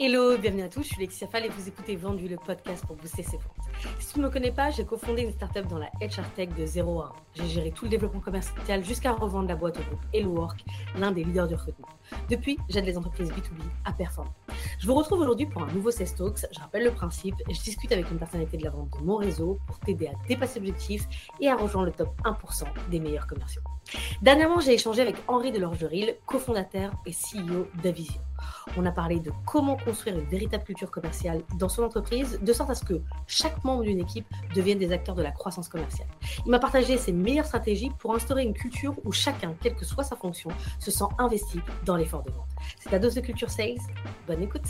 Hello, bienvenue à tous, je suis Laetitia Fall et vous écoutez Vendu, le podcast pour booster ses ventes. Si tu ne me connais pas, j'ai cofondé une startup dans la HR Tech de 0 à 1. J'ai géré tout le développement commercial jusqu'à revendre la boîte au groupe HelloWork, l'un des leaders du recrutement. Depuis, j'aide les entreprises B2B à performer. Je vous retrouve aujourd'hui pour un nouveau Sales Talks. Je rappelle le principe et je discute avec une personnalité de la vente de mon réseau pour t'aider à dépasser l'objectif et à rejoindre le top 1% des meilleurs commerciaux. Dernièrement, j'ai échangé avec Henri Delorgeril, cofondateur et CEO d'Avisio. On a parlé de comment construire une véritable culture commerciale dans son entreprise, de sorte à ce que chaque membre d'une équipe devienne des acteurs de la croissance commerciale. Il m'a partagé ses meilleures stratégies pour instaurer une culture où chacun, quelle que soit sa fonction, se sent investi dans l'effort de vente. C'est ta dose de culture sales. Bonne écoute.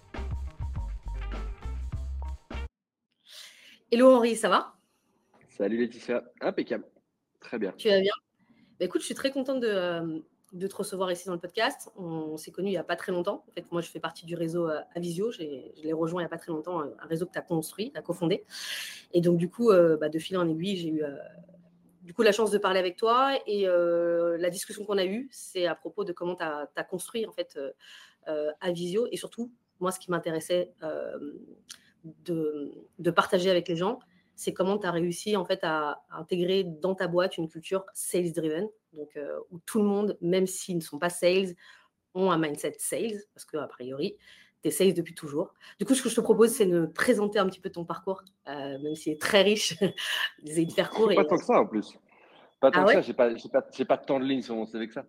Hello Henri, ça va ? Salut Laetitia, impeccable, très bien. Tu vas bien ? Écoute, je suis très contente de te recevoir ici dans le podcast. On s'est connus il n'y a pas très longtemps. En fait, moi, je fais partie du réseau Avisio. Je l'ai rejoint il n'y a pas très longtemps, un réseau que tu as construit, tu as cofondé. Et donc, du coup, de fil en aiguille, j'ai eu la chance de parler avec toi. Et la discussion qu'on a eue, c'est à propos de comment tu as construit en fait, Avisio. Et surtout, moi, ce qui m'intéressait de partager avec les gens, c'est comment tu as réussi en fait à intégrer dans ta boîte une culture sales driven, donc où tout le monde, même s'ils ne sont pas sales, ont un mindset sales, parce qu'a priori, tu es sales depuis toujours. Du coup, ce que je te propose, c'est de présenter un petit peu ton parcours, même s'il est très riche, d'essayer de faire court. Pas tant que ça en plus. Pas tant Ah que ouais ? ça, j'ai pas tant de lignes sur mon CV que ça.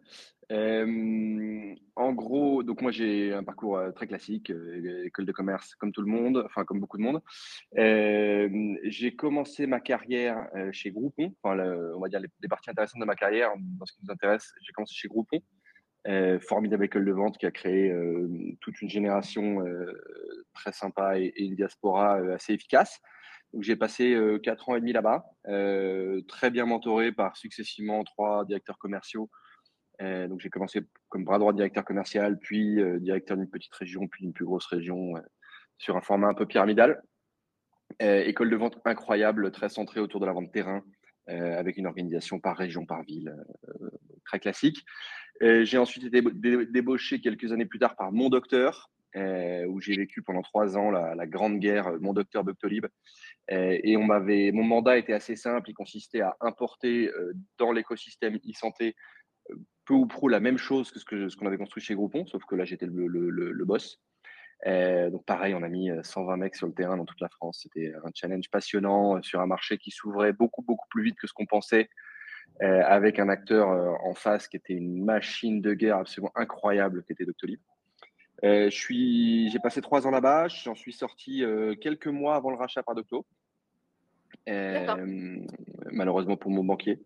En gros, donc moi j'ai un parcours très classique, école de commerce comme tout le monde, enfin comme beaucoup de monde. J'ai commencé ma carrière chez Groupon, enfin on va dire les parties intéressantes de ma carrière, dans ce qui nous intéresse, j'ai commencé chez Groupon, formidable école de vente qui a créé toute une génération très sympa et une diaspora assez efficace. Donc, j'ai passé 4 ans et demi là-bas, très bien mentoré par successivement 3 directeurs commerciaux. Donc, j'ai commencé comme bras droit directeur commercial, puis directeur d'une petite région, puis d'une plus grosse région, sur un format un peu pyramidal. École de vente incroyable, très centrée autour de la vente terrain, avec une organisation par région, par ville, très classique. J'ai ensuite été débauché quelques années plus tard par Mon Docteur, où j'ai vécu pendant 3 ans la grande guerre Mon Docteur Doctolib. Et mon mandat était assez simple, il consistait à importer dans l'écosystème e-santé peu ou prou la même chose que ce qu'on avait construit chez Groupon, sauf que là j'étais le boss. Donc pareil, on a mis 120 mecs sur le terrain dans toute la France. C'était un challenge passionnant sur un marché qui s'ouvrait beaucoup, beaucoup plus vite que ce qu'on pensait, avec un acteur en face qui était une machine de guerre absolument incroyable, qui était Doctolib. J'ai passé 3 ans là-bas. J'en suis sorti quelques mois avant le rachat par Docto. D'accord. Malheureusement pour mon banquier.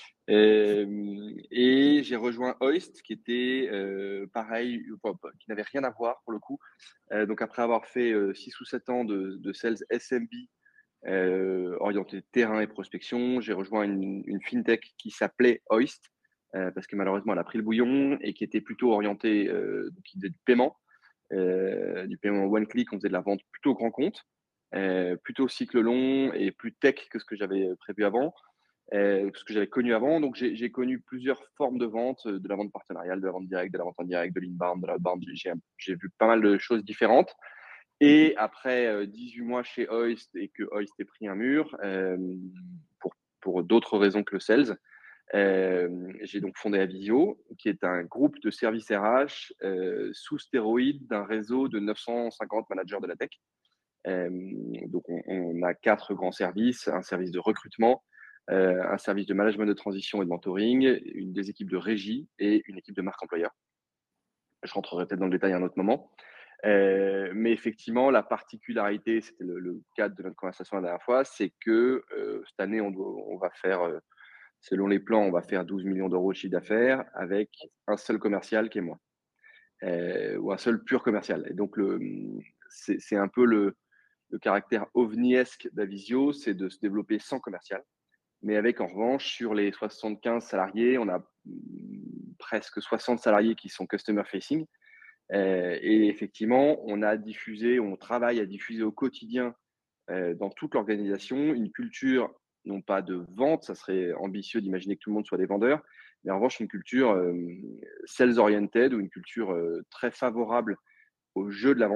Et j'ai rejoint Hoist, qui était pareil, qui n'avait rien à voir pour le coup. Donc après avoir fait 6 ou 7 ans de sales SMB, orienté terrain et prospection, j'ai rejoint une fintech qui s'appelait Hoist, parce que malheureusement elle a pris le bouillon et qui était plutôt orientée, donc qui faisait du paiement one click. On faisait de la vente plutôt grand compte, plutôt cycle long et plus tech que ce que j'avais prévu avant, ce que j'avais connu avant. Donc j'ai connu plusieurs formes de vente, de la vente partenariale, de la vente directe, de la vente indirecte, de l'inbound, de l'outbound. J'ai vu pas mal de choses différentes. Et après 18 mois chez Hoist et que Hoist ait pris un mur, pour d'autres raisons que le sales, j'ai donc fondé Avisio, qui est un groupe de services RH sous stéroïdes d'un réseau de 950 managers de la tech. Donc on a 4 grands services: un service de recrutement, un service de management de transition et de mentoring, des équipes de régie et une équipe de marque employeur. Je rentrerai peut-être dans le détail à un autre moment. Mais effectivement, la particularité, c'était le cadre de notre conversation la dernière fois, c'est que cette année, on va faire, selon les plans, on va faire 12 millions d'euros de chiffre d'affaires avec un seul commercial qui est moi, ou un seul pur commercial. Et donc, c'est un peu le caractère ovniesque d'Avisio, c'est de se développer sans commercial. Mais avec, en revanche, sur les 75 salariés, on a presque 60 salariés qui sont customer facing. Et effectivement, on travaille à diffuser au quotidien, dans toute l'organisation, une culture, non pas de vente, ça serait ambitieux d'imaginer que tout le monde soit des vendeurs, mais en revanche une culture sales oriented, ou une culture très favorable au jeu de la vente,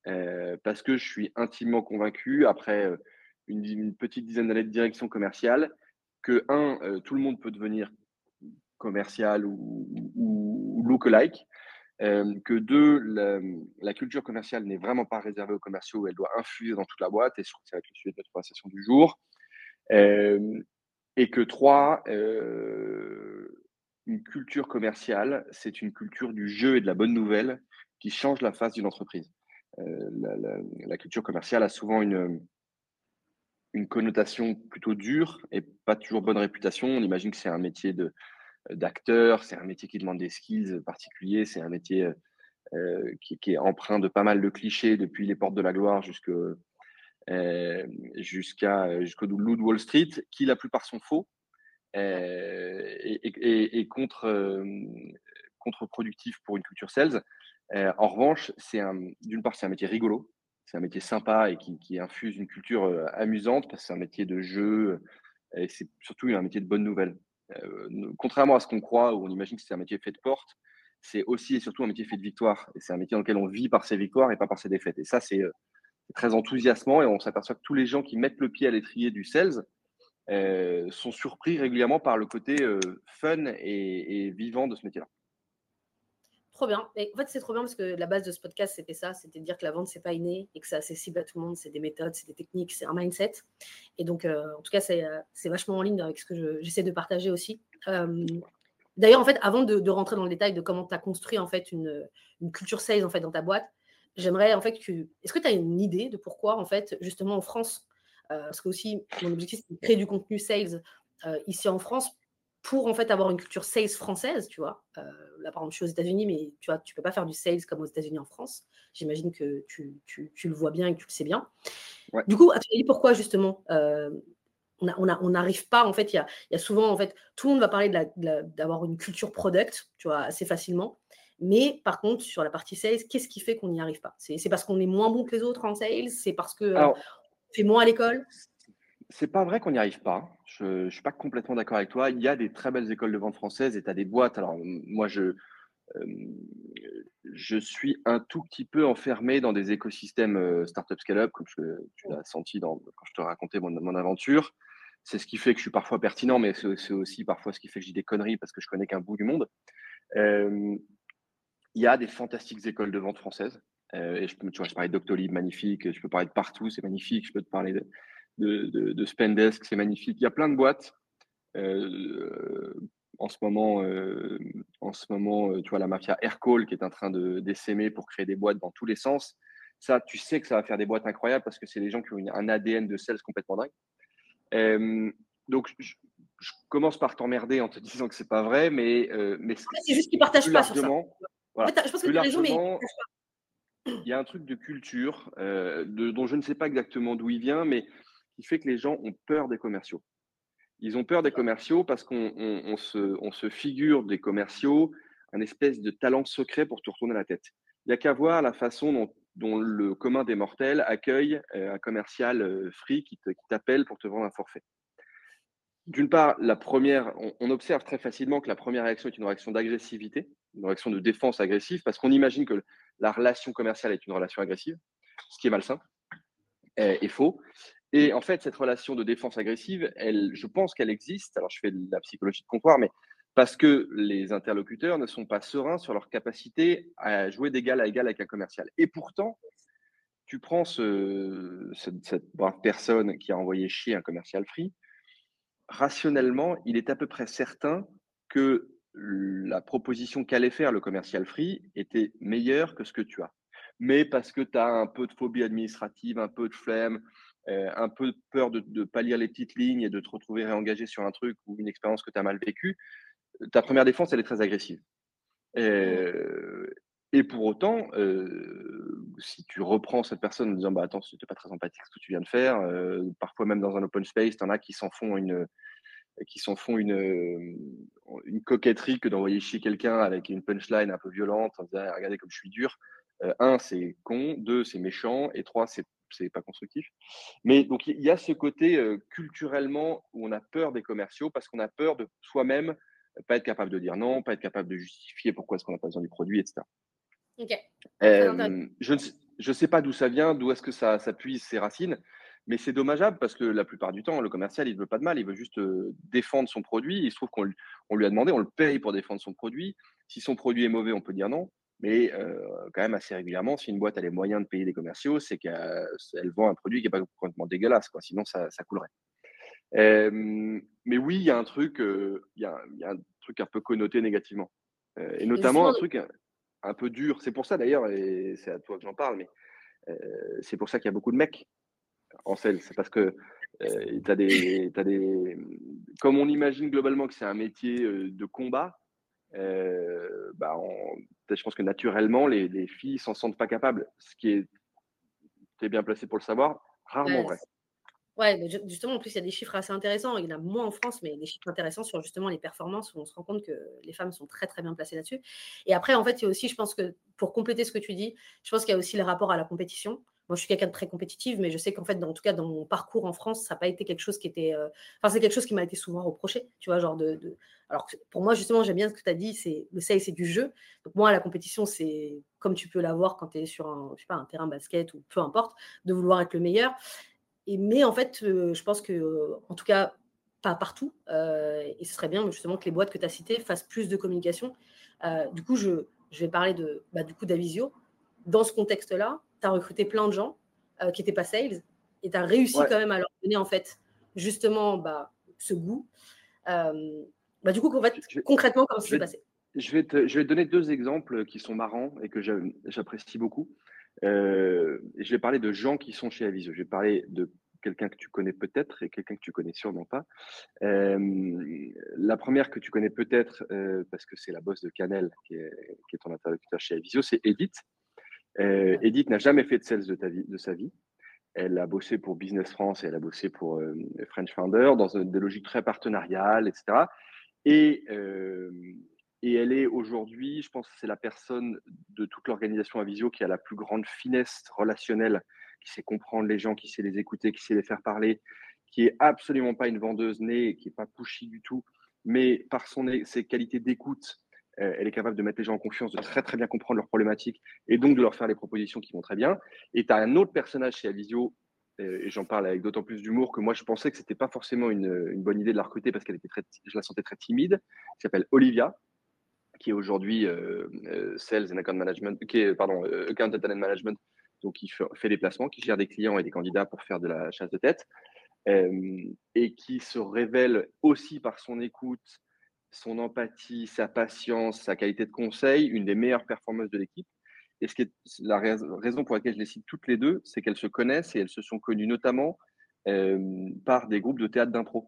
parce que je suis intimement convaincu, après une petite dizaine d'années de direction commerciale, que, tout le monde peut devenir commercial ou lookalike. Que deux, la culture commerciale n'est vraiment pas réservée aux commerciaux, elle doit infuser dans toute la boîte, et je trouve que ça va être le sujet de notre conversation du jour. Et que trois, une culture commerciale, c'est une culture du jeu et de la bonne nouvelle qui change la face d'une entreprise. La culture commerciale a souvent une connotation plutôt dure et pas toujours bonne réputation. On imagine que c'est un métier d'acteur, c'est un métier qui demande des skills particuliers, c'est un métier qui est empreint de pas mal de clichés depuis les portes de la gloire jusqu'au loup de Wall Street, qui la plupart sont faux et contre-productif pour une culture sales. En revanche, d'une part, c'est un métier rigolo, c'est un métier sympa et qui infuse une culture amusante parce que c'est un métier de jeu et c'est surtout un métier de bonne nouvelle. Contrairement à ce qu'on croit, où on imagine que c'est un métier fait de porte, c'est aussi et surtout un métier fait de victoire. Et c'est un métier dans lequel on vit par ses victoires et pas par ses défaites. Et ça, c'est très enthousiasmant et on s'aperçoit que tous les gens qui mettent le pied à l'étrier du sales sont surpris régulièrement par le côté fun et vivant de ce métier-là. Trop bien. Et en fait, c'est trop bien parce que la base de ce podcast, c'était ça, c'était de dire que la vente, c'est pas inné et que c'est accessible à tout le monde. C'est des méthodes, c'est des techniques, c'est un mindset. Et donc, en tout cas, c'est vachement en ligne avec ce que j'essaie de partager aussi. D'ailleurs, en fait, avant de rentrer dans le détail de comment tu as construit en fait une culture sales en fait dans ta boîte, j'aimerais en fait est-ce que tu as une idée de pourquoi en fait justement en France, parce que aussi mon objectif c'est de créer du contenu sales ici en France pour en fait avoir une culture sales française, tu vois. Là par exemple je suis aux États-Unis, mais tu vois tu peux pas faire du sales comme aux États-Unis en France. J'imagine que tu le vois bien et que tu le sais bien. Ouais. Du coup, à ton avis, pourquoi justement on n'arrive pas, en fait, il y a souvent, en fait, tout le monde va parler d'avoir une culture product, tu vois, assez facilement. Mais par contre, sur la partie sales, qu'est-ce qui fait qu'on n'y arrive pas? C'est parce qu'on est moins bon que les autres en sales? C'est parce qu'on Alors, fait moins à l'école? c'est pas vrai qu'on n'y arrive pas. Je suis pas complètement d'accord avec toi. Il y a des très belles écoles de vente françaises et tu as des boîtes. Alors, moi, je suis un tout petit peu enfermé dans des écosystèmes startup scale-up, comme tu l'as senti quand je te racontais mon aventure. C'est ce qui fait que je suis parfois pertinent, mais c'est aussi parfois ce qui fait que je dis des conneries parce que je connais qu'un bout du monde. Il y a des fantastiques écoles de vente françaises. Et tu vois, je parlais de Doctolib, magnifique. Je peux parler de Partout, c'est magnifique. Je peux te parler de Spendesk, c'est magnifique. Il y a plein de boîtes. En ce moment, tu vois, la mafia Aircall qui est en train d'essaimer pour créer des boîtes dans tous les sens. Ça, tu sais que ça va faire des boîtes incroyables parce que c'est des gens qui ont un ADN de sales complètement dingue. Donc, je commence par t'emmerder en te disant que c'est pas vrai, mais C'est juste qu'ils ne partagent plus pas sur ça. largement, En voilà, fait, je pense que plus tu as raison, mais ils ne largement, partagent il y a un truc de culture dont je ne sais pas exactement d'où il vient, mais qui fait que les gens ont peur des commerciaux. Ils ont peur des commerciaux parce qu'on se figure des commerciaux un espèce de talent secret pour te retourner la tête. Il n'y a qu'à voir la façon dont le commun des mortels accueille un commercial free qui t'appelle pour te vendre un forfait. D'une part, on observe très facilement que la première réaction est une réaction d'agressivité, une réaction de défense agressive, parce qu'on imagine que la relation commerciale est une relation agressive, ce qui est malsain et faux. Et en fait, cette relation de défense agressive, je pense qu'elle existe. Alors, je fais de la psychologie de comptoir, mais parce que les interlocuteurs ne sont pas sereins sur leur capacité à jouer d'égal à égal avec un commercial. Et pourtant, tu prends cette brave personne qui a envoyé chier un commercial free, rationnellement, il est à peu près certain que la proposition qu'allait faire le commercial free était meilleure que ce que tu as. Mais parce que tu as un peu de phobie administrative, un peu de flemme, un peu de peur de ne pas lire les petites lignes et de te retrouver réengagé sur un truc ou une expérience que tu as mal vécue, ta première défense, elle est très agressive. pas. Et pour autant, si tu reprends cette personne en disant bah, attends, c'était pas très sympathique ce que tu viens de faire, parfois même dans un open space, tu en as qui s'en font une coquetterie que d'envoyer chier quelqu'un avec une punchline un peu violente en disant regardez comme je suis dur. Un, c'est con, deux, c'est méchant, et trois, c'est pas constructif. Mais donc il y a ce côté culturellement où on a peur des commerciaux parce qu'on a peur de soi-même pas être capable de dire non, pas être capable de justifier pourquoi est-ce qu'on n'a pas besoin du produit, etc. Ok, très intéressant. Je ne je sais pas d'où ça vient, d'où est-ce que ça puise ses racines, mais c'est dommageable parce que la plupart du temps, le commercial, il veut pas de mal, il veut juste, défendre son produit. Il se trouve on lui a demandé, on le paye pour défendre son produit. Si son produit est mauvais, on peut dire non, mais quand même assez régulièrement, si une boîte a les moyens de payer des commerciaux, c'est qu'elle vend un produit qui est pas complètement dégueulasse, quoi, sinon ça coulerait. Mais oui, il y a un truc, il y a un truc un peu connoté négativement, et Et notamment justement, un truc un peu dur. C'est pour ça d'ailleurs, et c'est à toi que j'en parle, mais c'est pour ça qu'il y a beaucoup de mecs en sales. C'est parce que t'as des, comme on imagine globalement que c'est un métier de combat, bah je pense que naturellement, les filles s'en sentent pas capables. Ce qui est, t'es bien placé pour le savoir, rarement ouais, vrai. ouais, mais justement, en plus, il y a des chiffres assez intéressants. Il y en a moins en France, mais des chiffres intéressants sur justement les performances où on se rend compte que les femmes sont très, très bien placées là-dessus. Et après, en fait, il y a aussi, je pense que pour compléter ce que tu dis, je pense qu'il y a aussi le rapport à la compétition. Moi, je suis quelqu'un de très compétitive, mais je sais qu'en fait, en tout cas, dans mon parcours en France, ça n'a pas été quelque chose qui était. Enfin, c'est quelque chose qui m'a été souvent reproché, tu vois, genre Alors, pour moi, justement, j'aime bien ce que tu as dit, c'est le sales, c'est du jeu. Donc, moi, la compétition, c'est comme tu peux l'avoir quand tu es sur un, je sais pas, un terrain basket ou peu importe, de vouloir être le meilleur. Mais en fait, je pense que, en tout cas, pas partout, et ce serait bien justement que les boîtes que tu as citées fassent plus de communication. Du coup, je vais parler du coup d'Avisio. Dans ce contexte-là, tu as recruté plein de gens qui n'étaient pas sales et tu as réussi Ouais, quand même à leur donner en fait justement ce goût. Euh, du coup, en fait, je vais, concrètement, comment ça je s'est vais, passé? je vais te donner deux exemples qui sont marrants et que j'apprécie beaucoup. Et je vais parler de gens qui sont chez Avisio. Je vais parler de quelqu'un que tu connais peut-être et quelqu'un que tu connais sûrement pas. La première que tu connais peut-être, parce que c'est la boss de Canel, qui est ton interlocuteur chez Avisio, c'est Edith. Ouais. Edith n'a jamais fait de sales de sa vie. Elle a bossé pour Business France et elle a bossé pour French Founder dans des logiques très partenariales, etc. Et, euh, et elle est aujourd'hui, je pense que c'est la personne de toute l'organisation Avisio qui a la plus grande finesse relationnelle, qui sait comprendre les gens, qui sait les écouter, qui sait les faire parler, qui est absolument pas une vendeuse née, qui est pas pushy du tout, mais par ses qualités d'écoute, elle est capable de mettre les gens en confiance, de très très bien comprendre leurs problématiques et donc de leur faire les propositions qui vont très bien. Et tu as un autre personnage chez Avisio, et j'en parle avec d'autant plus d'humour que moi je pensais que c'était pas forcément une bonne idée de la recruter parce qu'elle était je la sentais très timide, qui s'appelle Olivia, qui est aujourd'hui Sales and Account Management, qui est, pardon, Account and Talent Management, donc qui fait des placements, qui gère des clients et des candidats pour faire de la chasse de tête, et qui se révèle aussi par son écoute, son empathie, sa patience, sa qualité de conseil, une des meilleures performances de l'équipe. Et ce qui est la raison pour laquelle je les cite toutes les deux, c'est qu'elles se connaissent et elles se sont connues notamment par des groupes de théâtre d'impro.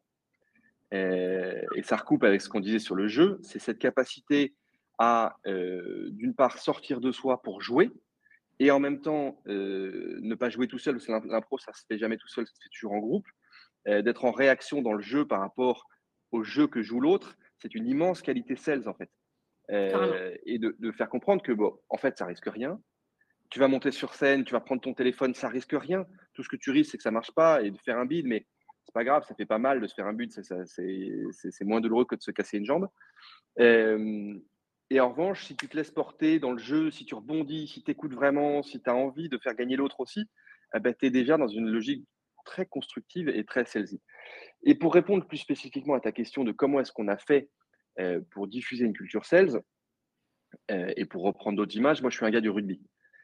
Et ça recoupe avec ce qu'on disait sur le jeu, c'est cette capacité à, d'une part, sortir de soi pour jouer, et en même temps, ne pas jouer tout seul, parce que l'impro, ça se fait jamais tout seul, ça se fait toujours en groupe. D'être en réaction dans le jeu par rapport au jeu que joue l'autre, c'est une immense qualité sales, en fait. Carrément. Et de faire comprendre que, bon, en fait, ça risque rien. Tu vas monter sur scène, tu vas prendre ton téléphone, ça risque rien. Tout ce que tu risques, c'est que ça marche pas et de faire un bide, mais c'est pas grave, ça fait pas mal de se faire un bide, c'est moins douloureux que de se casser une jambe. Euh, et en revanche, si tu te laisses porter dans le jeu, si tu rebondis, si tu écoutes vraiment, si tu as envie de faire gagner l'autre aussi, eh ben, tu es déjà dans une logique très constructive et très salesy. Et pour répondre plus spécifiquement à ta question de comment est-ce qu'on a fait pour diffuser une culture sales, et pour reprendre d'autres images, moi je suis un gars du rugby.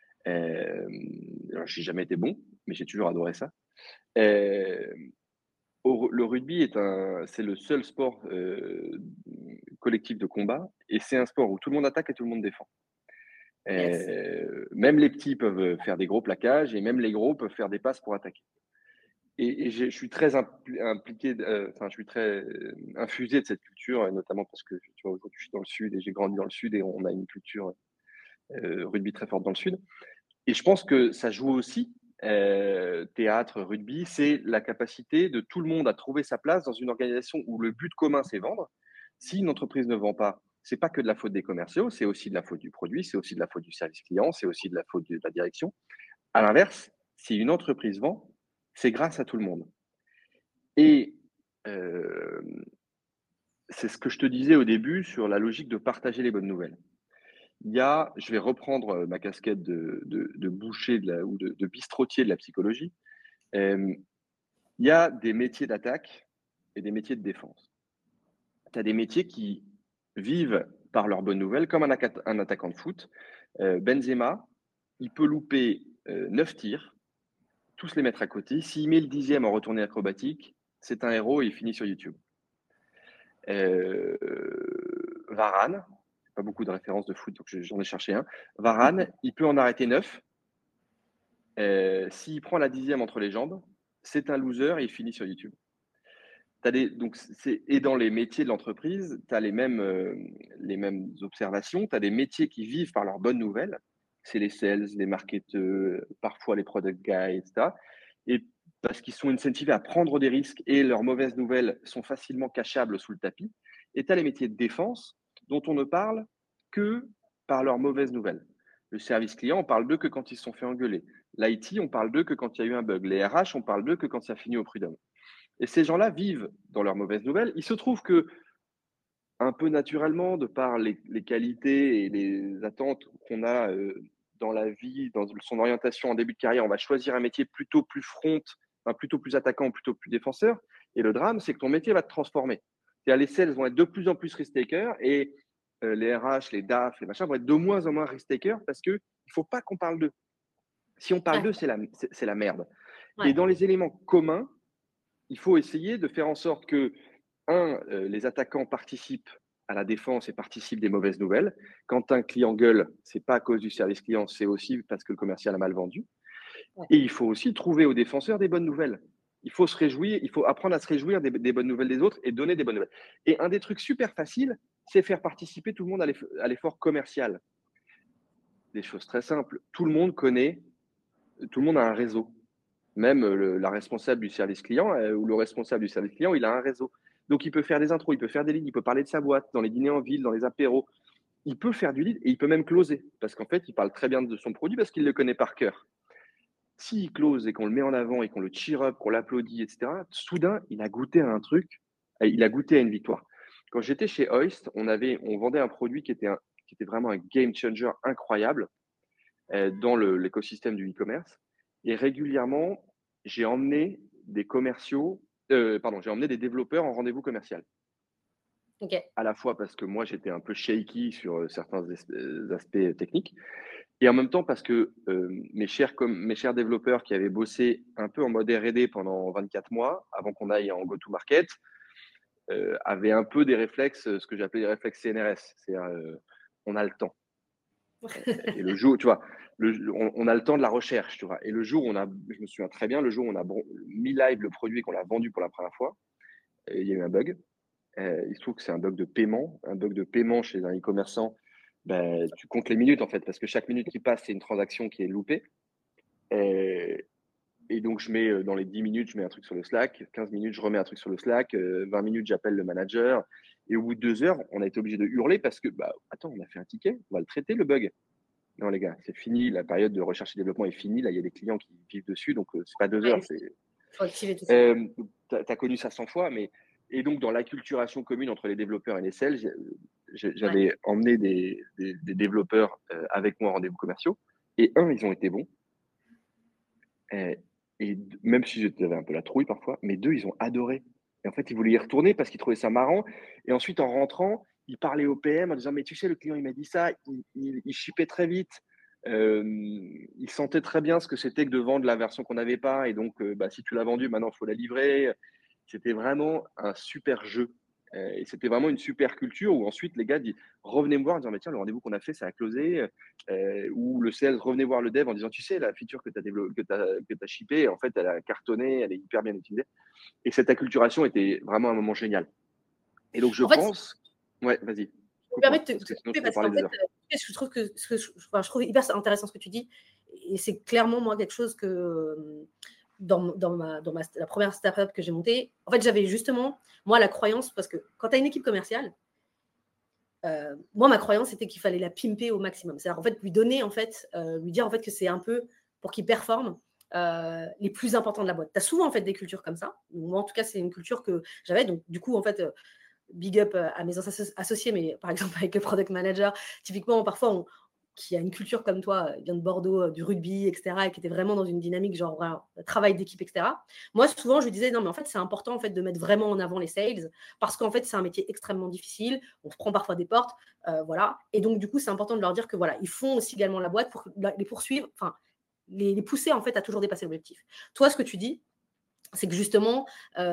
Alors, j'ai jamais été bon, mais j'ai toujours adoré ça. Euh, le rugby c'est le seul sport collectif de combat et c'est un sport où tout le monde attaque et tout le monde défend. Yes. Même les petits peuvent faire des gros plaquages et même les gros peuvent faire des passes pour attaquer. Et je suis très impliqué, enfin, je suis très infusé de cette culture, notamment parce que tu vois, aujourd'hui, je suis dans le sud et j'ai grandi dans le sud et on a une culture rugby très forte dans le sud. Et je pense que ça joue aussi, théâtre, rugby, c'est la capacité de tout le monde à trouver sa place dans une organisation où le but commun, c'est vendre. Si une entreprise ne vend pas, c'est pas que de la faute des commerciaux, c'est aussi de la faute du produit, c'est aussi de la faute du service client, c'est aussi de la faute de la direction. À l'inverse, si une entreprise vend, c'est grâce à tout le monde. Et c'est ce que je te disais au début sur la logique de partager les bonnes nouvelles. je vais reprendre ma casquette de boucher ou de bistrotier de la psychologie. Il y a des métiers d'attaque et des métiers de défense. Tu as des métiers qui vivent par leurs bonnes nouvelles, comme un attaquant de foot. Benzema, il peut louper 9 tirs, tous les mettre à côté. S'il met le 10e en retournée acrobatique, c'est un héros et il finit sur YouTube. Varane, pas beaucoup de références de foot, donc j'en ai cherché un. Varane, il peut en arrêter 9. S'il prend la 10e entre les jambes, c'est un loser et il finit sur YouTube. Et dans les métiers de l'entreprise, tu as les mêmes observations. Tu as des métiers qui vivent par leurs bonnes nouvelles. C'est les sales, les marketeurs, parfois les product guys, etc. Et parce qu'ils sont incentivés à prendre des risques et leurs mauvaises nouvelles sont facilement cachables sous le tapis. Et tu as les métiers de défense dont on ne parle que par leurs mauvaises nouvelles. Le service client, on parle d'eux que quand ils se sont fait engueuler. L'IT, on parle d'eux que quand il y a eu un bug. Les RH, on parle d'eux que quand ça finit au prud'homme. Et ces gens-là vivent dans leurs mauvaises nouvelles. Il se trouve que, un peu naturellement, de par les qualités et les attentes qu'on a dans la vie, dans son orientation en début de carrière, on va choisir un métier plutôt plus front, plutôt plus attaquant, plutôt plus défenseur. Et le drame, c'est que ton métier va te transformer. Les sales vont être de plus en plus risk-takers et les RH, les DAF, les machins vont être de moins en moins risk-takers parce qu'il ne faut pas qu'on parle d'eux. Si on parle d'eux, c'est la merde. Ouais. Et dans les éléments communs, il faut essayer de faire en sorte que, les attaquants participent à la défense et participent des mauvaises nouvelles. Quand un client gueule, ce n'est pas à cause du service client, c'est aussi parce que le commercial a mal vendu. Ouais. Et il faut aussi trouver aux défenseurs des bonnes nouvelles. Il faut apprendre à se réjouir des bonnes nouvelles des autres et donner des bonnes nouvelles. Et un des trucs super faciles, c'est faire participer tout le monde à l'effort commercial. Des choses très simples. Tout le monde a un réseau. Même la responsable du service client ou le responsable du service client, il a un réseau. Donc, il peut faire des intros, il peut faire des leads, il peut parler de sa boîte dans les dîners en ville, dans les apéros. Il peut faire du lead et il peut même closer parce qu'en fait, il parle très bien de son produit parce qu'il le connaît par cœur. S'il close et qu'on le met en avant et qu'on le cheer up, qu'on l'applaudit, etc., soudain, il a goûté à un truc, il a goûté à une victoire. Quand j'étais chez Hoist, on vendait un produit qui était vraiment un game changer incroyable dans l'écosystème du e-commerce. Et régulièrement, j'ai emmené des développeurs en rendez-vous commercial. Okay. À la fois parce que moi, j'étais un peu shaky sur certains aspects techniques, et en même temps parce que mes chers développeurs qui avaient bossé un peu en mode R&D pendant 24 mois, avant qu'on aille en go-to-market, avaient un peu des réflexes, ce que j'appelais les réflexes CNRS, c'est-à-dire on a le temps. Et le jour, tu vois, on a le temps de la recherche, tu vois. Et le jour où je me souviens très bien, le jour où on a mis live le produit et qu'on l'a vendu pour la première fois, il y a eu un bug. Il se trouve que c'est un bug de paiement. Un bug de paiement chez un e-commerçant, tu comptes les minutes en fait, parce que chaque minute qui passe, c'est une transaction qui est loupée. Et donc, je mets dans les 10 minutes, je mets un truc sur le Slack. 15 minutes, je remets un truc sur le Slack. 20 minutes, j'appelle le manager. Et au bout de 2 heures, on a été obligé de hurler parce que, attends, on a fait un ticket, on va le traiter, le bug. Non, les gars, c'est fini. La période de recherche et développement est finie. Là, il y a des clients qui vivent dessus. Donc, c'est pas 2 heures. Il faut activer tout ça. Tu as connu ça 100 fois. Et donc, dans l'acculturation commune entre les développeurs et les sales, j'avais emmené des développeurs avec moi en rendez-vous commerciaux. Et ils ont été bons. Et même si j'avais un peu la trouille parfois, mais 2, ils ont adoré. Et en fait, ils voulaient y retourner parce qu'ils trouvaient ça marrant. Et ensuite, en rentrant, ils parlaient au PM en disant « Mais tu sais, le client, il m'a dit ça. Il shippait très vite. Il sentait très bien ce que c'était que de vendre la version qu'on n'avait pas. Et donc, si tu l'as vendu, maintenant, il faut la livrer. » C'était vraiment un super jeu. Et c'était vraiment une super culture où ensuite, les gars disent « Revenez me voir en disant « Tiens, le rendez-vous qu'on a fait, ça a closé. » Ou le sales, revenez voir le dev en disant « Tu sais, la feature que tu as shippée, en fait, elle a cartonné, elle est hyper bien utilisée. » Et cette acculturation était vraiment un moment génial. Et donc, je pense… Ouais, vas-y. Je me permets de te couper parce qu'en fait, je trouve je trouve hyper intéressant ce que tu dis. Et c'est clairement, moi, quelque chose que… Dans la première startup que j'ai montée, en fait, j'avais justement, moi, la croyance, parce que quand tu as une équipe commerciale, moi, ma croyance, c'était qu'il fallait la pimper au maximum. C'est-à-dire, en fait, lui donner, en fait, lui dire, en fait, que c'est un peu, pour qu'il performe, les plus importants de la boîte. Tu as souvent, en fait, des cultures comme ça. Moi, en tout cas, c'est une culture que j'avais. Donc, du coup, en fait, big up à mes associés, mais par exemple, avec le product manager, typiquement, parfois, qui a une culture comme toi, vient de Bordeaux, du rugby, etc., et qui était vraiment dans une dynamique genre voilà, travail d'équipe, etc. Moi, souvent, je lui disais non, mais en fait, c'est important en fait de mettre vraiment en avant les sales parce qu'en fait, c'est un métier extrêmement difficile. On se prend parfois des portes, voilà. Et donc, du coup, c'est important de leur dire que voilà, ils font aussi également la boîte pour les poursuivre, enfin, les pousser en fait à toujours dépasser l'objectif. Toi, ce que tu dis, c'est que justement,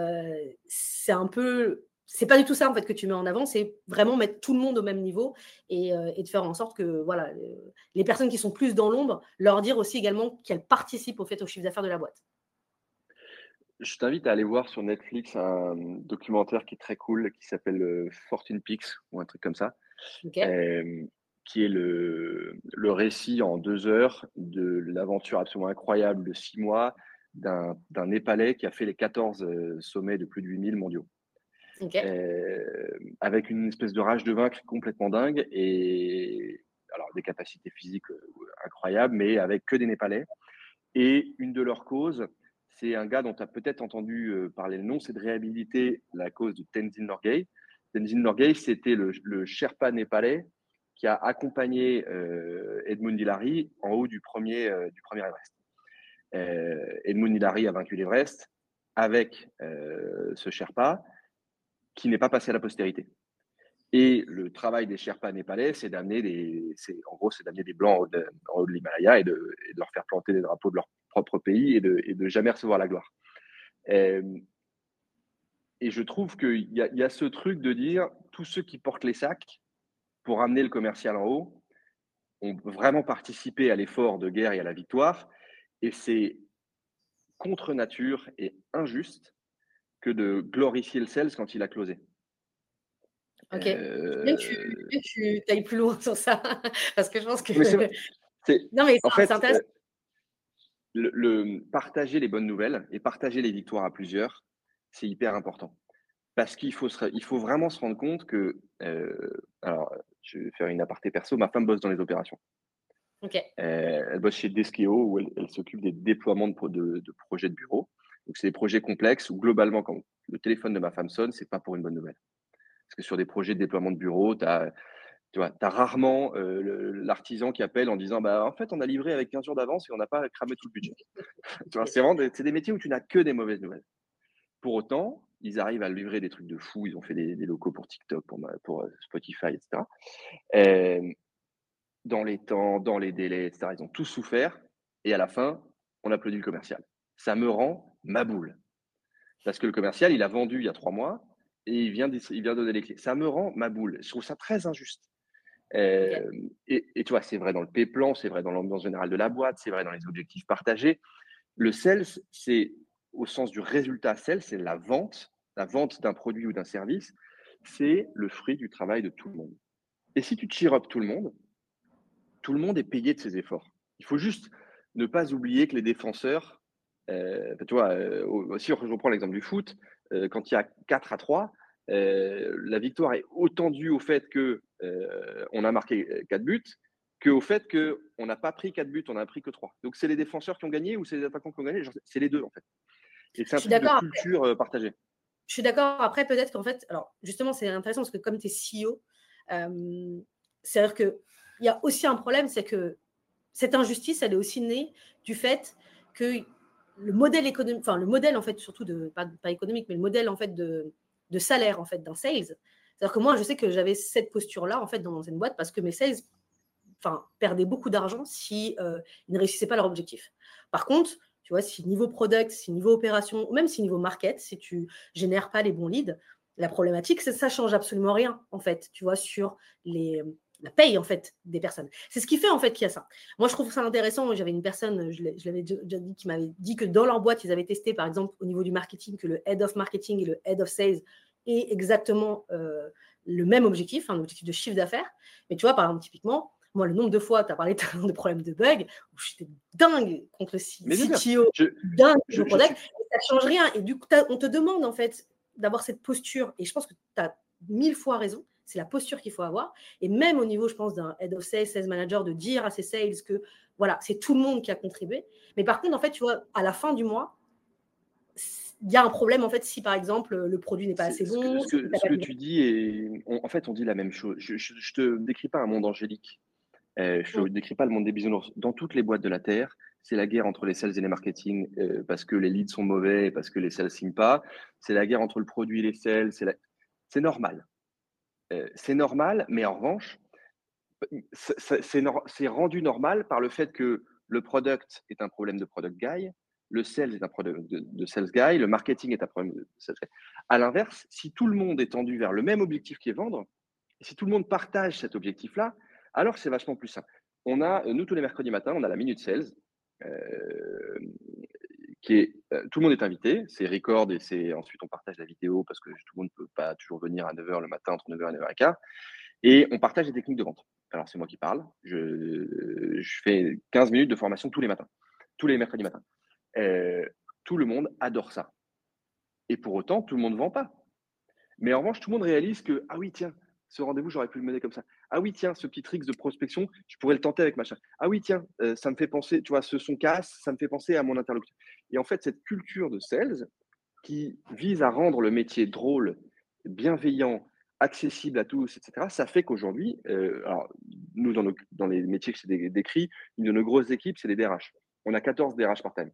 c'est pas du tout ça en fait que tu mets en avant, c'est vraiment mettre tout le monde au même niveau et de faire en sorte que voilà, les personnes qui sont plus dans l'ombre, leur dire aussi également qu'elles participent au chiffre d'affaires de la boîte. Je t'invite à aller voir sur Netflix un documentaire qui est très cool, qui s'appelle Fortune Peaks ou un truc comme ça, Ok. qui est le récit en 2 heures de l'aventure absolument incroyable de 6 mois d'un Népalais qui a fait les 14 sommets de plus de 8000 mondiaux. Ok. Avec une espèce de rage de vaincre complètement dingue et alors des capacités physiques incroyables, mais avec que des Népalais. Et une de leurs causes, c'est un gars dont tu as peut-être entendu parler le nom, c'est de réhabiliter la cause de Tenzin Norgay. Tenzin Norgay, c'était le Sherpa népalais qui a accompagné Edmund Hillary en haut du premier Everest. Edmund Hillary a vaincu l'Everest avec ce Sherpa qui n'est pas passé à la postérité. Et le travail des Sherpas népalais, c'est d'amener des Blancs en haut de l'Himalaya et de leur faire planter des drapeaux de leur propre pays et de jamais recevoir la gloire. Et je trouve qu'il y a ce truc de dire tous ceux qui portent les sacs pour amener le commercial en haut ont vraiment participé à l'effort de guerre et à la victoire. Et c'est contre nature et injuste que de glorifier le sales quand il a closé. Ok. Bien que tu ailles plus loin sur ça, parce que je pense que. Mais Non, mais en c'est fait, intéressant. partager les bonnes nouvelles et partager les victoires à plusieurs, c'est hyper important. Parce qu'il faut vraiment se rendre compte que, alors, je vais faire une aparté perso, ma femme bosse dans les opérations. Ok. Elle bosse chez Deskeo où elle s'occupe des déploiements de projets de bureau. Donc, c'est des projets complexes où globalement, quand le téléphone de ma femme sonne, c'est pas pour une bonne nouvelle. Parce que sur des projets de déploiement de bureau, tu as rarement l'artisan qui appelle en disant bah, en fait, on a livré avec 15 jours d'avance et on n'a pas cramé tout le budget. C'est vraiment des métiers où tu n'as que des mauvaises nouvelles. Pour autant, ils arrivent à livrer des trucs de fou. Ils ont fait des locaux pour TikTok, pour Spotify, etc. Dans les temps, dans les délais, etc. Ils ont tous souffert. Et à la fin, on applaudit le commercial. Ça me rend ma boule. Parce que le commercial, il a vendu il y a 3 mois et il vient donner les clés. Ça me rend ma boule. Je trouve ça très injuste. Ok. Et tu vois, c'est vrai dans le P-plan, c'est vrai dans l'ambiance générale de la boîte, c'est vrai dans les objectifs partagés. Le sales, c'est au sens du résultat sales, c'est la vente d'un produit ou d'un service, c'est le fruit du travail de tout le monde. Et si tu cheer up tout le monde est payé de ses efforts. Il faut juste ne pas oublier que les défenseurs, tu vois, si je reprends l'exemple du foot, quand il y a 4-3, la victoire est autant due au fait qu'on a marqué 4 buts qu'au fait qu'on n'a pas pris 4 buts, on n'a pris que 3. Donc c'est les défenseurs qui ont gagné ou c'est les attaquants qui ont gagné? C'est les deux en fait. Et c'est Je un suis truc de d'accord. culture partagée. Je suis d'accord. Après, peut-être qu'en fait, alors justement, c'est intéressant parce que comme tu es CEO, c'est-à-dire qu'il y a aussi un problème, c'est que cette injustice, elle est aussi née du fait que le modèle économique, enfin le modèle en fait surtout pas économique, mais le modèle en fait de salaire en fait d'un sales. C'est-à-dire que moi, je sais que j'avais cette posture-là en fait dans mon ancienne boîte parce que mes sales, perdaient beaucoup d'argent si ils ne réussissaient pas leur objectif. Par contre, tu vois, si niveau product, si niveau opération, ou même si niveau market, si tu génères pas les bons leads, la problématique, c'est que ça change absolument rien, en fait, tu vois, sur la paye, en fait, des personnes. C'est ce qui fait, en fait, qu'il y a ça. Moi, je trouve ça intéressant. J'avais une personne, je l'avais déjà dit, qui m'avait dit que dans leur boîte, ils avaient testé, par exemple, au niveau du marketing, que le head of marketing et le head of sales aient exactement le même objectif, un objectif de chiffre d'affaires. Mais tu vois, par exemple, typiquement, moi, le nombre de fois, tu as parlé de problèmes de bugs, où j'étais dingue contre le Mais bien sûr, CTO, dingue contre le je product, suis. et ça ne change rien. Et du coup, on te demande, en fait, d'avoir cette posture. Et je pense que tu as 1000 fois raison. C'est la posture qu'il faut avoir. Et même au niveau, je pense, d'un head of sales, sales manager, de dire à ses sales que, voilà, c'est tout le monde qui a contribué. Mais par contre, en fait, tu vois, à la fin du mois, il y a un problème, en fait, si, par exemple, le produit n'est pas assez Ce bon. que tu dis, en fait, on dit la même chose. Je te décris pas un monde angélique. Je ne décris pas le monde des bisounours. Dans toutes les boîtes de la Terre, c'est la guerre entre les sales et les marketing parce que les leads sont mauvais, parce que les sales ne signent pas. C'est la guerre entre le produit et les sales. C'est normal. C'est normal, mais en revanche, c'est rendu normal par le fait que le product est un problème de product guy, le sales est un problème de sales guy, le marketing est un problème de sales guy. À l'inverse, si tout le monde est tendu vers le même objectif qui est vendre, et si tout le monde partage cet objectif-là, alors c'est vachement plus simple. Nous, tous les mercredis matins, on a la Minute Sales, tout le monde est invité, c'est record et ensuite on partage la vidéo parce que tout le monde ne peut pas toujours venir à 9h le matin, entre 9h et 9h15. Et on partage des techniques de vente. Alors, c'est moi qui parle. Je fais 15 minutes de formation tous les matins, tous les mercredis matins. Tout le monde adore ça. Et pour autant, tout le monde ne vend pas. Mais en revanche, tout le monde réalise que, ah oui, tiens, ce rendez-vous, j'aurais pu le mener comme ça. Ah oui, tiens, ce petit trick de prospection, je pourrais le tenter avec machin. Ah oui, tiens, ça me fait penser, tu vois, ce son casse, ça me fait penser à mon interlocuteur. Et en fait, cette culture de sales qui vise à rendre le métier drôle, bienveillant, accessible à tous, etc., ça fait qu'aujourd'hui, alors nous, dans les métiers que c'est décrit, une de nos grosses équipes, c'est les DRH. On a 14 DRH part-time.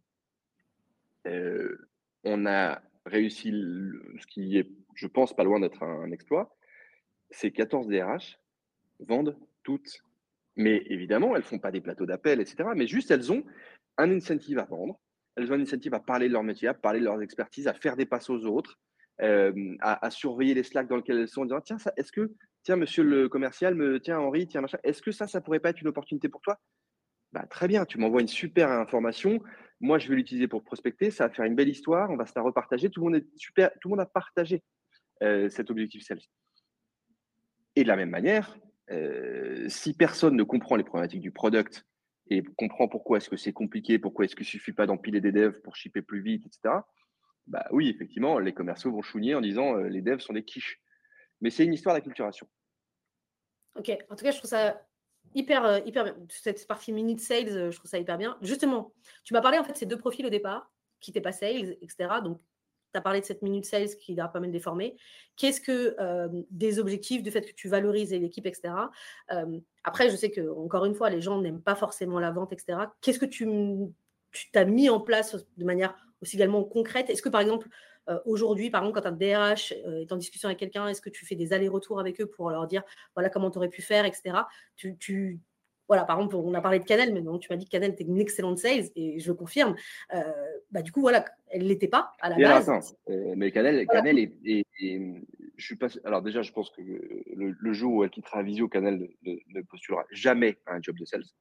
On a réussi ce qui est, je pense, pas loin d'être un exploit. Ces 14 DRH vendent toutes. Mais évidemment, elles ne font pas des plateaux d'appel, etc. Mais juste, elles ont un incentive à vendre. Elles ont un incentive à parler de leur métier, à parler de leurs expertises, à faire des passes aux autres, à surveiller les Slack dans lesquels elles sont, en disant tiens, tiens, monsieur le commercial, tiens, Henri, tiens, machin, est-ce que ça pourrait pas être une opportunité pour toi? Bah, très bien, tu m'envoies une super information. Moi, je vais l'utiliser pour prospecter. Ça va faire une belle histoire. On va se la repartager. Tout le monde est super. Tout le monde a partagé cet objectif sales. Et de la même manière, si personne ne comprend les problématiques du product et comprend pourquoi est-ce que c'est compliqué, pourquoi est-ce qu'il ne suffit pas d'empiler des devs pour shipper plus vite, etc., bah oui, effectivement, les commerciaux vont chouiner en disant les devs sont des quiches. Mais c'est une histoire d'acculturation. Ok, en tout cas, je trouve ça hyper bien. Cette partie minute sales, je trouve ça hyper bien. Justement, tu m'as parlé en fait de ces deux profils au départ, qui n'étaient pas sales, etc. Donc, tu as parlé de cette minute sales qui a pas mal déformé. Qu'est-ce que des objectifs, du fait que tu valorises l'équipe, etc. Après, je sais que, encore une fois, les gens n'aiment pas forcément la vente, etc. Qu'est-ce que tu t'as mis en place de manière aussi également concrète? Est-ce que, par exemple, aujourd'hui, par exemple, quand un DRH est en discussion avec quelqu'un, est-ce que tu fais des allers-retours avec eux pour leur dire voilà comment tu aurais pu faire, etc. Voilà, par exemple, on a parlé de Canel, mais non, tu m'as dit que Canel était une excellente sales, et je le confirme. Du coup, voilà, elle ne l'était pas à la base. Mais Canel, voilà. Je suis pas. Alors déjà, je pense que le jour où elle quittera Visio, Canel ne postulera jamais à un job de sales.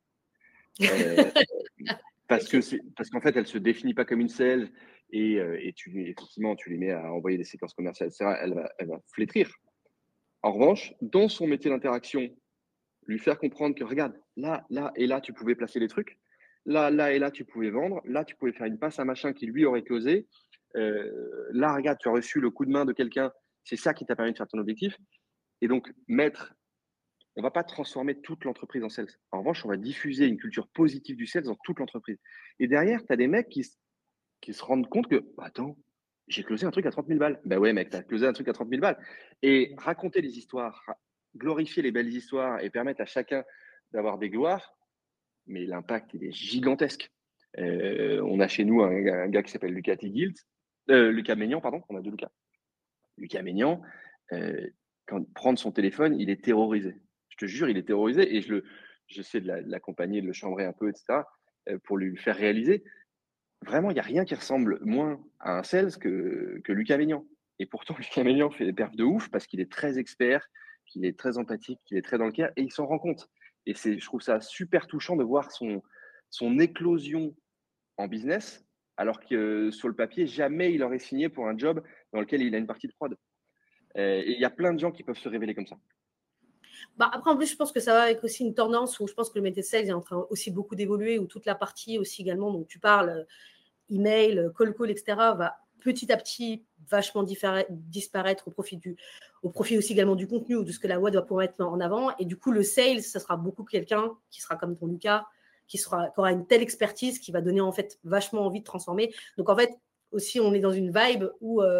Parce qu'en fait, elle se définit pas comme une sales et effectivement, tu les mets à envoyer des séquences commerciales, etc. Elle va flétrir. En revanche, dans son métier d'interaction, lui faire comprendre que regarde, là et là, tu pouvais placer les trucs. Là et là, tu pouvais vendre. Là, tu pouvais faire une passe à machin qui lui aurait causé. Là, regarde, tu as reçu le coup de main de quelqu'un. C'est ça qui t'a permis de faire ton objectif. Et donc, on ne va pas transformer toute l'entreprise en sales. En revanche, on va diffuser une culture positive du sales dans toute l'entreprise. Et derrière, tu as des mecs qui se rendent compte que, attends, j'ai closé un truc à 30 000 balles. Ben ouais, mec, tu as closé un truc à 30 000 balles. Et raconter les histoires, glorifier les belles histoires et permettre à chacun d'avoir des gloires, mais l'impact, il est gigantesque. On a chez nous un gars qui s'appelle Lucas Maignan, pardon, on a deux Lucas. Lucas Maignan, quand prendre son téléphone, il est terrorisé. Je te jure, il est terrorisé et j'essaie de l'accompagner, de le chambrer un peu, etc., pour lui faire réaliser. Vraiment, il n'y a rien qui ressemble moins à un sales que Lucas Maignan. Et pourtant, Lucas Maignan fait des perfs de ouf parce qu'il est très expert, qu'il est très empathique, qu'il est très dans le cœur et il s'en rend compte. Et je trouve ça super touchant de voir son éclosion en business, alors que sur le papier, jamais il aurait signé pour un job dans lequel il a une partie de prod. Et il y a plein de gens qui peuvent se révéler comme ça. Après, en plus, je pense que ça va avec aussi une tendance où je pense que le métier de sales est en train aussi beaucoup d'évoluer, où toute la partie aussi également dont tu parles, email, call, etc., va petit à petit vachement disparaître au profit aussi également du contenu ou de ce que la web doit pouvoir mettre en avant. Et du coup, le sales, ça sera beaucoup quelqu'un qui sera comme ton Lucas, qui aura une telle expertise qui va donner en fait vachement envie de transformer. Donc en fait, aussi, on est dans une vibe où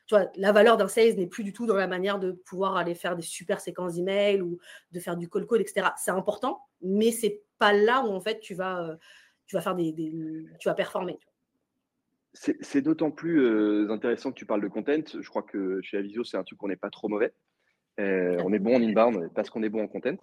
tu vois, la valeur d'un sales n'est plus du tout dans la manière de pouvoir aller faire des super séquences d'emails ou de faire du call call, etc. C'est important, mais c'est pas là où en fait tu vas faire tu vas performer. C'est d'autant plus intéressant que tu parles de content. Je crois que chez Avisio, c'est un truc qu'on n'est pas trop mauvais. On est bon en inbound parce qu'on est bon en content.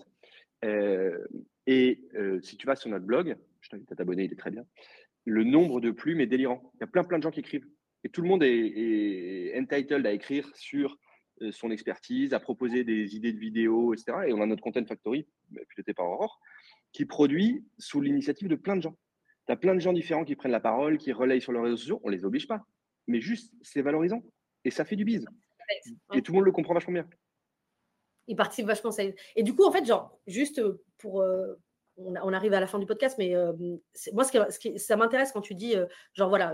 Si tu vas sur notre blog, je t'invite à t'abonner, il est très bien. Le nombre de plumes est délirant. Il y a plein de gens qui écrivent. Et tout le monde est entitled à écrire sur son expertise, à proposer des idées de vidéos, etc. Et on a notre Content Factory, piloté par Aurore, qui produit sous l'initiative de plein de gens. Tu as plein de gens différents qui prennent la parole, qui relayent sur leurs réseaux sociaux. On ne les oblige pas. Mais juste, c'est valorisant. Et ça fait du bise. Et tout le monde le comprend vachement bien. Il participe vachement. Et du coup, en fait, genre, juste pour... on arrive à la fin du podcast, mais moi, ça m'intéresse quand tu dis, genre, voilà,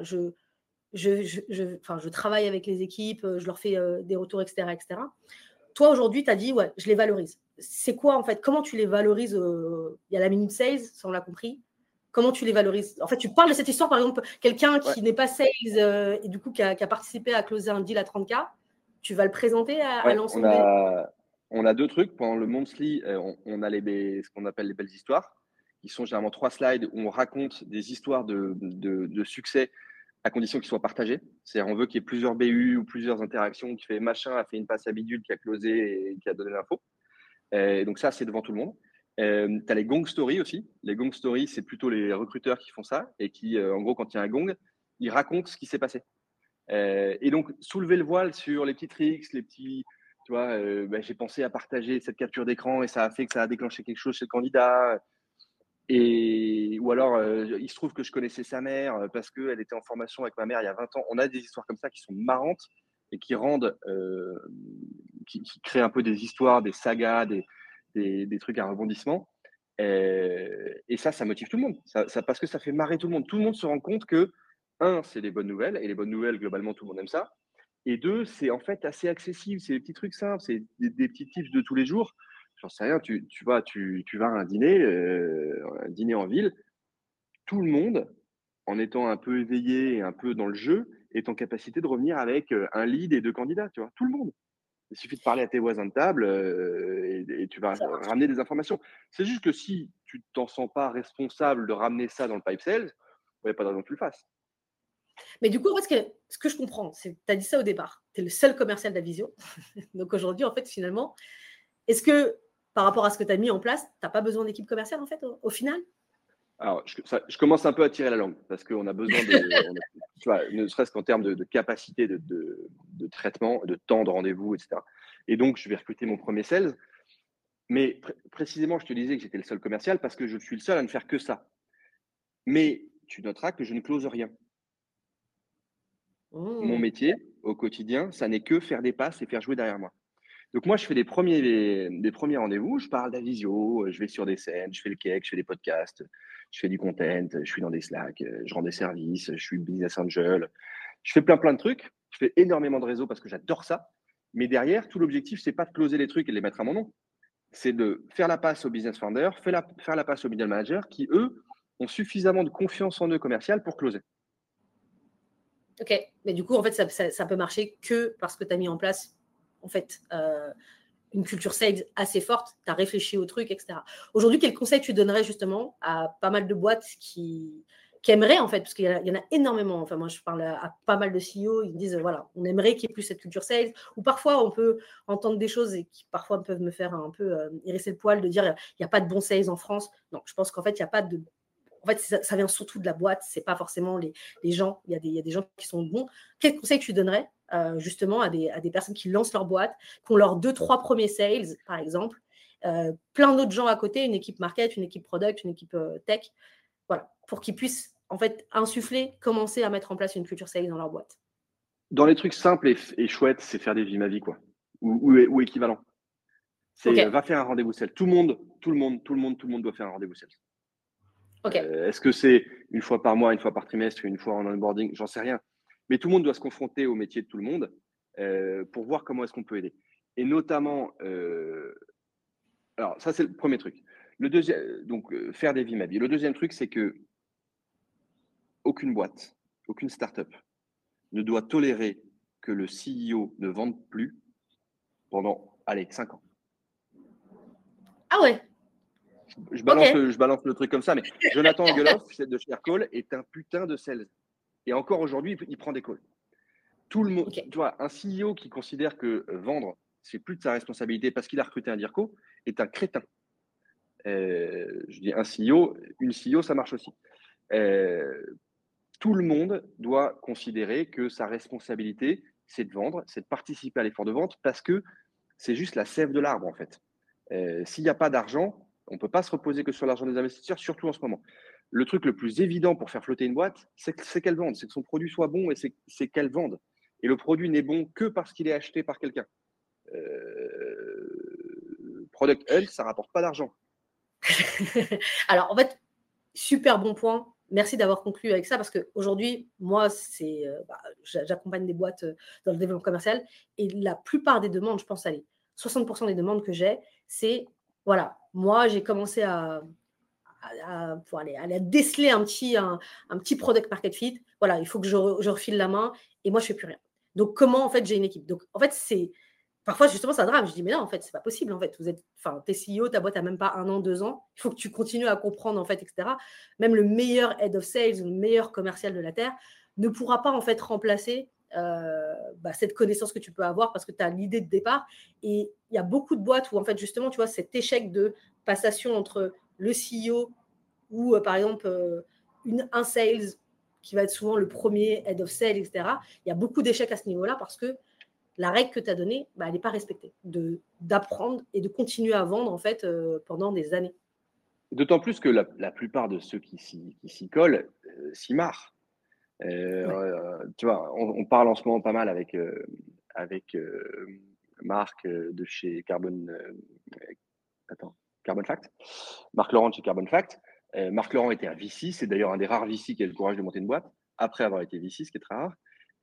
je travaille avec les équipes, je leur fais des retours, etc., etc. Toi, aujourd'hui, tu as dit, ouais, je les valorise. C'est quoi, en fait? Comment tu les valorises? Il y a la minute sales, ça, on l'a compris. Comment tu les valorises? En fait, tu parles de cette histoire, par exemple, quelqu'un qui n'est pas sales et du coup, qui a participé à closer un deal à 30K, tu vas le présenter à l'ensemble des... On a deux trucs. Pendant le monthly, on a ce qu'on appelle les belles histoires, qui sont généralement 3 slides où on raconte des histoires de succès à condition qu'ils soient partagés. C'est-à-dire, on veut qu'il y ait plusieurs BU ou plusieurs interactions, qui fait machin, a fait une passe à bidule, qui a closé et qui a donné l'info. Donc ça, c'est devant tout le monde. Tu as les gong stories aussi. Les gong stories, c'est plutôt les recruteurs qui font ça et qui, en gros, quand il y a un gong, ils racontent ce qui s'est passé. Et donc, soulever le voile sur les petits tricks, les petits, tu vois, j'ai pensé à partager cette capture d'écran et ça a fait que ça a déclenché quelque chose chez le candidat. Ou alors, il se trouve que je connaissais sa mère parce qu'elle était en formation avec ma mère il y a 20 ans. On a des histoires comme ça qui sont marrantes et qui rendent, qui créent un peu des histoires, des sagas, des trucs à rebondissement. Et ça motive tout le monde. Parce que ça fait marrer tout le monde. Tout le monde se rend compte que, un, c'est des bonnes nouvelles. Et les bonnes nouvelles, globalement, tout le monde aime ça. Et deux, c'est en fait assez accessible. C'est des petits trucs simples. C'est des petits tips de tous les jours. J'en sais rien. Tu vas à un dîner en ville. Tout le monde, en étant un peu éveillé et un peu dans le jeu, est en capacité de revenir avec un lead et 2 candidats. Tu vois, tout le monde. Il suffit de parler à tes voisins de table et tu vas ramener des informations. C'est juste que si tu ne t'en sens pas responsable de ramener ça dans le pipe sales, il n'y a pas de raison que tu le fasses. Mais du coup, en fait, ce que je comprends, c'est que tu as dit ça au départ. Tu es le seul commercial d'Avisio. Donc aujourd'hui, en fait, finalement, est-ce que par rapport à ce que tu as mis en place, tu n'as pas besoin d'équipe commerciale, en fait, au final? Alors, je commence un peu à tirer la langue parce qu'on a besoin tu vois, ne serait-ce qu'en termes de capacité de traitement, de temps de rendez-vous, etc. Et donc, je vais recruter mon premier sales. Mais précisément, je te disais que j'étais le seul commercial parce que je suis le seul à ne faire que ça. Mais tu noteras que je ne close rien. Mon métier au quotidien, ça n'est que faire des passes et faire jouer derrière moi. Donc moi, je fais des premiers rendez-vous, je parle d'Avisio, je vais sur des scènes, je fais le cake, je fais des podcasts, je fais du content, je suis dans des Slack, je rends des services, je suis business angel, je fais plein de trucs, je fais énormément de réseaux parce que j'adore ça. Mais derrière, tout l'objectif, c'est pas de closer les trucs et de les mettre à mon nom. C'est de faire la passe aux business founders, faire la passe aux middle managers qui, eux, ont suffisamment de confiance en eux commercial pour closer. Ok, mais du coup, en fait, ça peut marcher que parce que tu as mis en place, en fait, une culture sales assez forte, tu as réfléchi au truc, etc. Aujourd'hui, quel conseil tu donnerais justement à pas mal de boîtes qui aimeraient, en fait, parce qu'il y en a énormément, enfin, moi, je parle à pas mal de CEO, ils me disent, voilà, on aimerait qu'il y ait plus cette culture sales, ou parfois, on peut entendre des choses et qui parfois peuvent me faire un peu hérisser le poil de dire, il n'y a pas de bon sales en France. Non, je pense qu'en fait, il n'y a pas de... En fait, ça vient surtout de la boîte, c'est pas forcément les gens. Il y a des gens qui sont bons. Quel conseil tu donnerais justement à des personnes qui lancent leur boîte, qui ont leurs 2-3 premiers sales, par exemple, plein d'autres gens à côté, une équipe market, une équipe product, une équipe tech, voilà, pour qu'ils puissent en fait insuffler, commencer à mettre en place une culture sales dans leur boîte. Dans les trucs simples et chouettes, c'est faire des vies ma vie, quoi, ou équivalent. C'est Ok. Va faire un rendez-vous sales. Tout le monde doit faire un rendez-vous sales. Ok. Est-ce que c'est une fois par mois, une fois par trimestre, une fois en onboarding? J'en sais rien. Mais tout le monde doit se confronter au métier de tout le monde pour voir comment est-ce qu'on peut aider. Et notamment, alors ça c'est le premier truc. Le deuxième, donc faire des vies ma vie. Le deuxième truc, c'est que aucune boîte, aucune startup ne doit tolérer que le CEO ne vende plus pendant, allez, 5 ans. Ah ouais. Je balance le truc comme ça, mais Jonathan Angeloff, de chez Aircall, est un putain de sales. Et encore aujourd'hui, il prend des calls. Tout le monde, tu vois, un CEO qui considère que vendre, c'est plus de sa responsabilité parce qu'il a recruté un DIRCO, est un crétin. Je dis un CEO, une CEO, ça marche aussi. Tout le monde doit considérer que sa responsabilité, c'est de vendre, c'est de participer à l'effort de vente parce que c'est juste la sève de l'arbre, en fait. S'il n'y a pas d'argent, on ne peut pas se reposer que sur l'argent des investisseurs, surtout en ce moment. Le truc le plus évident pour faire flotter une boîte, c'est qu'elle vende, c'est que son produit soit bon et c'est qu'elle vende. Et le produit n'est bon que parce qu'il est acheté par quelqu'un. Product Hunt, ça ne rapporte pas d'argent. Alors, en fait, super bon point. Merci d'avoir conclu avec ça parce qu'aujourd'hui, moi, j'accompagne des boîtes dans le développement commercial et la plupart des demandes, je pense, allez, 60% des demandes que j'ai, c'est, voilà, moi, j'ai commencé à déceler un petit product market fit. Voilà, il faut que je refile la main et moi, je ne fais plus rien. Donc, comment, en fait, j'ai une équipe? Donc, en fait, parfois, justement, ça drame. Je dis, mais non, en fait, c'est pas possible. En fait, t'es CEO, ta boîte n'a même pas 1 an, 2 ans. Il faut que tu continues à comprendre, en fait, etc. Même le meilleur head of sales ou le meilleur commercial de la Terre ne pourra pas, en fait, remplacer cette connaissance que tu peux avoir parce que tu as l'idée de départ. Et il y a beaucoup de boîtes où, en fait, justement, tu vois, cet échec de passation entre le CEO ou, par exemple, un sales qui va être souvent le premier head of sales, etc. Il y a beaucoup d'échecs à ce niveau-là parce que la règle que tu as donnée, elle n'est pas respectée. D'apprendre et de continuer à vendre, en fait, pendant des années. D'autant plus que la plupart de ceux qui s'y collent s'y marrent. Tu vois, on parle en ce moment pas mal avec Marc de chez Carbon Fact. Marc Laurent de chez Carbon Fact. Marc Laurent était un VC, c'est d'ailleurs un des rares VC qui a le courage de monter une boîte, après avoir été VC, ce qui est très rare.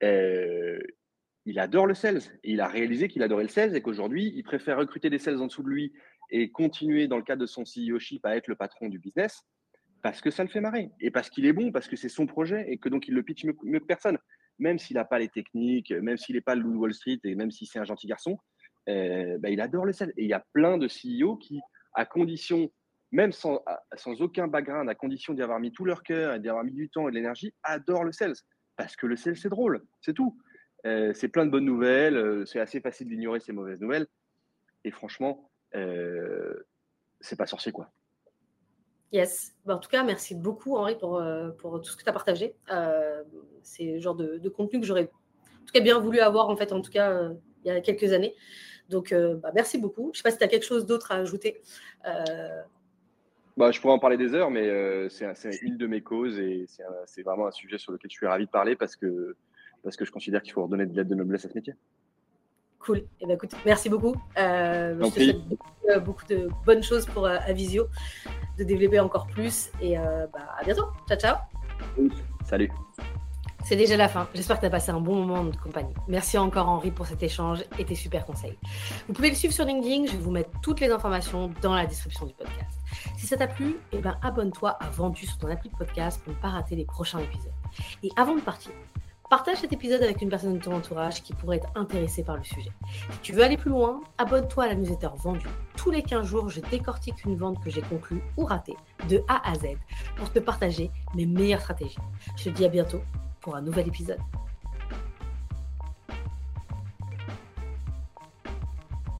Il adore le sales. Et il a réalisé qu'il adorait le sales et qu'aujourd'hui, il préfère recruter des sales en dessous de lui et continuer dans le cadre de son CEO-ship à être le patron du business parce que ça le fait marrer et parce qu'il est bon, parce que c'est son projet et que donc il le pitch mieux que personne. Même s'il n'a pas les techniques, même s'il n'est pas le loup de Wall Street et même si c'est un gentil garçon, il adore le sales. Et il y a plein de CEO qui, à condition, même sans aucun background, à condition d'y avoir mis tout leur cœur et d'y avoir mis du temps et de l'énergie, adorent le sales. Parce que le sales, c'est drôle, c'est tout. C'est plein de bonnes nouvelles, c'est assez facile d'ignorer ces mauvaises nouvelles. Et franchement, c'est pas sorcier, quoi. Yes. En tout cas, merci beaucoup, Henri, pour tout ce que tu as partagé. C'est le genre de contenu que j'aurais en tout cas bien voulu avoir, en fait, en tout cas, il y a quelques années. Donc, merci beaucoup. Je ne sais pas si tu as quelque chose d'autre à ajouter. Je pourrais en parler des heures, mais c'est une de mes causes et c'est vraiment un sujet sur lequel je suis ravi de parler parce que je considère qu'il faut redonner de l'aide de noblesse à ce métier. Cool. Eh bien, écoute, merci beaucoup. Je te souhaite beaucoup de bonnes choses pour Avisio, de développer encore plus. Et à bientôt. Ciao, ciao. Salut. C'est déjà la fin. J'espère que tu as passé un bon moment de compagnie. Merci encore, Henri, pour cet échange et tes super conseils. Vous pouvez le suivre sur LinkedIn. Je vais vous mettre toutes les informations dans la description du podcast. Si ça t'a plu, abonne-toi à Vendu sur ton appli de podcast pour ne pas rater les prochains épisodes. Et avant de partir, partage cet épisode avec une personne de ton entourage qui pourrait être intéressée par le sujet. Si tu veux aller plus loin, abonne-toi à la newsletter Vendu. Tous les 15 jours, je décortique une vente que j'ai conclue ou ratée de A à Z pour te partager mes meilleures stratégies. Je te dis à bientôt pour un nouvel épisode.